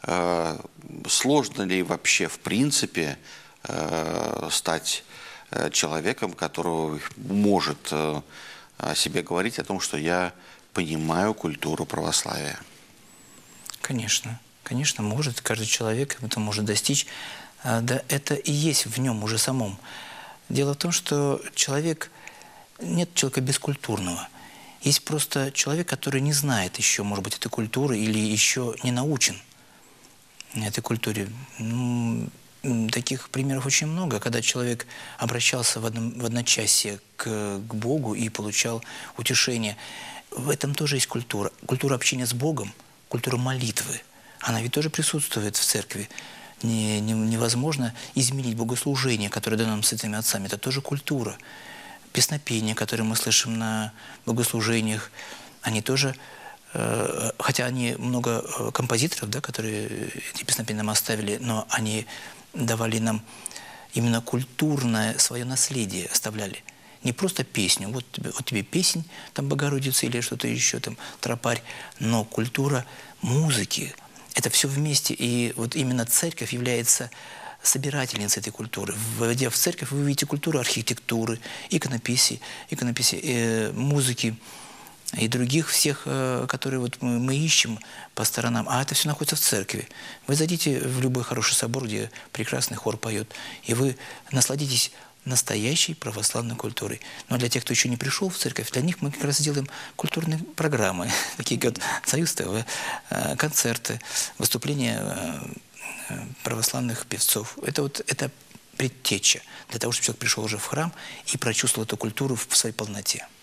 Сложно ли вообще, в принципе, стать человеком, который может о себе говорить о том, что я понимаю культуру православия? Конечно, конечно, может. Каждый человек это может достичь. Да, это и есть в нем уже самом. Дело в том, что нет человека бескультурного. Есть просто человек, который не знает еще, может быть, этой культуры или еще не научен этой культуре. Таких примеров очень много, когда человек обращался в одночасье к Богу и получал утешение. В этом тоже есть культура. Культура общения с Богом, культура молитвы. Она ведь тоже присутствует в церкви. Невозможно изменить богослужение, которое дано нам святыми отцами. Это тоже культура. Песнопения, которые мы слышим на богослужениях, они тоже, хотя они много композиторов, да, которые эти песнопения нам оставили, но они давали нам именно культурное свое наследие, оставляли. Не просто песню, вот тебе песнь, там Богородица или что-то еще, там тропарь, но культура музыки. Это все вместе, и вот именно церковь является собирательницей этой культуры. Войдя в церковь, вы увидите культуру архитектуры, иконописи, музыки и других всех, которые вот мы ищем по сторонам. А это все находится в церкви. Вы зайдите в любой хороший собор, где прекрасный хор поет, и вы насладитесь настоящей православной культурой. Но для тех, кто еще не пришел в церковь, для них мы как раз делаем культурные программы, такие как Союз ТВ, концерты, выступления православных певцов. Это предтеча для того, чтобы человек пришел уже в храм и прочувствовал эту культуру в своей полноте.